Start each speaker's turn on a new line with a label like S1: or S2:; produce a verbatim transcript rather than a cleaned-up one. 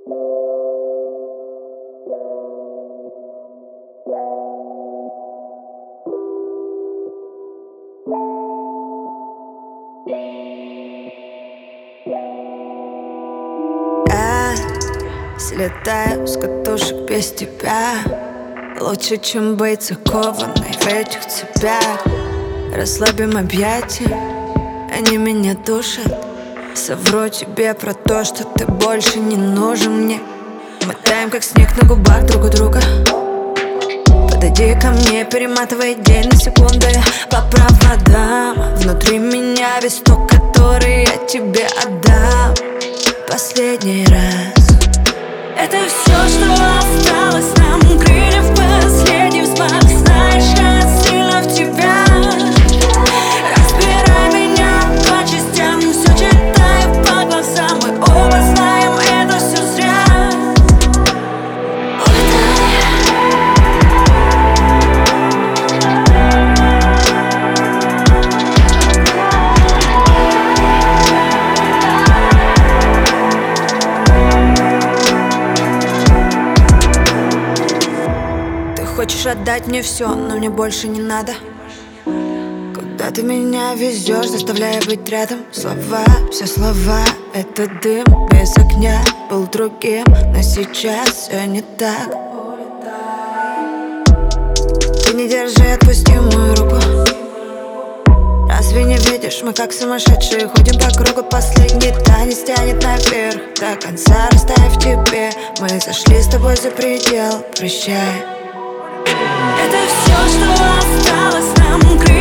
S1: Я слетаю с катушек без тебя. Лучше, чем быть закованной в этих цепях. Расслабим объятия, они меня душат. Совру тебе про то, что ты больше не нужен мне. Мы таем, как снег на губах друг у друга. Подойди ко мне, перематывай день на секунды по проводам. Внутри меня весь ток, который я тебе отдам. Последний раз.
S2: Это все, что осталось нам. Крылья в последний взмах. Знаешь, я сильно в тебя. Разбирай меня по частям. Все читаю по глазам. Мы оба знаем, это все зря.
S1: Хочешь отдать мне все, но мне больше не надо. Куда ты меня везешь, заставляя быть рядом? Слова, все слова, это дым без огня. Был другим, но сейчас все не так. Ты не держи, отпусти мою руку. Разве не видишь, мы как сумасшедшие ходим по кругу. Последний танец тянет наверх, до конца растаяв в тебе. Мы зашли с тобой за предел, прощай.
S2: Это все, что осталось нам.